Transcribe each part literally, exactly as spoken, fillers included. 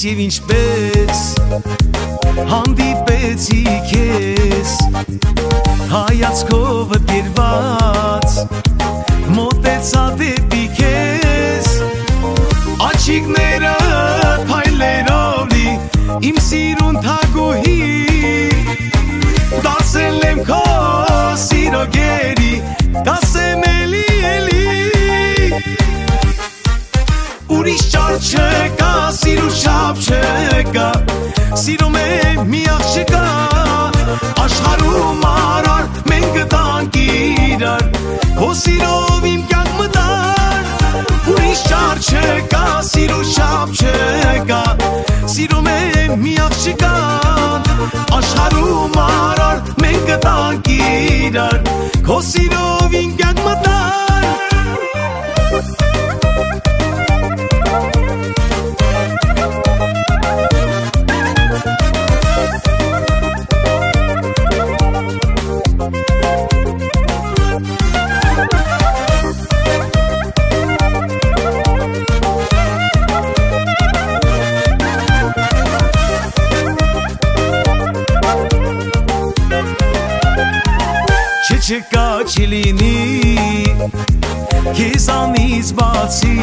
եւ ինչպես հանդիպեցի քեզ հայացքով դերված մոտեցա դեպի քեզ աչիկները փայլերով լի իմ սիրուն թագուհի դարձել եմ քո սիրո գերի կասեմ էլի էլի ուրիշ ճար չկա սիրու չափ չկա սիրում եմ մի աղջկա աշխարհում արար մենք գտանք իրար քո սիրով իմ կյանք մտար ուրիշ ճար չկա սիրու չափ չկա սիրում եմ մի աղջկա աշխարհում արար մենք գտանք իրար քո սիրով իմ կյանք մտար չկա չլինի քեզանից բացի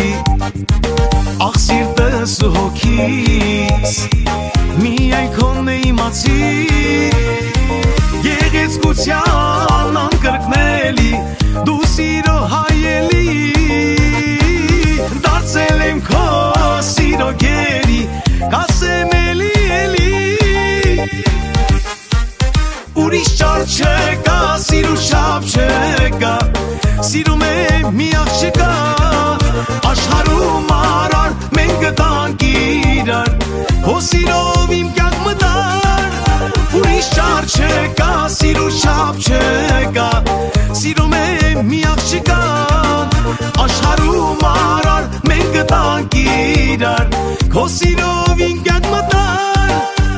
ախ սիրտս ու հոգիս միայն քոնն է իմացի գեղեցկության անկրկնելի դու սիրո հայելի դարձել եմ քո սիրո գերի կասեմ էլի էլի ուրիշ ճար չկա սիրու չափ չկա սիրում եմ մի աղջկա աշխարհում արար մենք գտանք իրար քո սիրով իմ կյանք մտար ուրիշ ճար չկա սիրու չափ չկա սիրում եմ մի աղջկա աշխարհում արար մենք գտանք իրար քո սիրով իմ կյանք մտար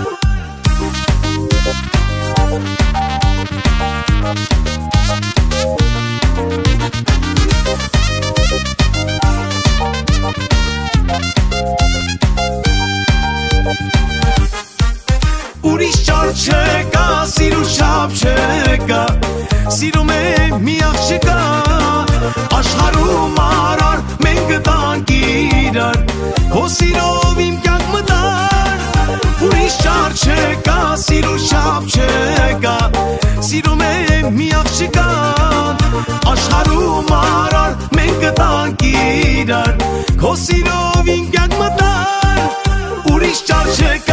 ուրիշ ճար չկա սիրու չափ չկա սիրում եմ մի աղջկա աշխարհում արար մենք գտանք իրար քո սիրով իմ կյանք մտար ուրիշ ճար չկա սիրու չափ չկա սիրում եմ մի աղջկա աշխարհում արար մենք գտանք իրար քո սիրով իմ կյանք մտար ուրիշ ճար չկա